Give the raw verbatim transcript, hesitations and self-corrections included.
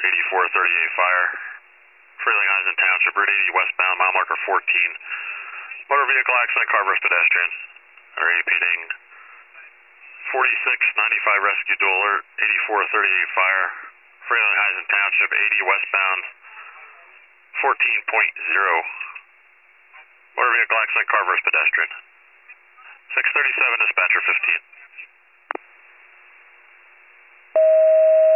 eighty-four thirty-eight fire. Freeling Eisen Township, Route eighty westbound, mile marker fourteen. Motor vehicle accident, car versus pedestrian. Repeating. forty-six ninety-five rescue dual alert, eighty-four thirty-eight fire. Freeling Eisen Township, eighty westbound, fourteen point zero. Motor vehicle accident, car versus pedestrian. six thirty-seven, dispatcher fifteen.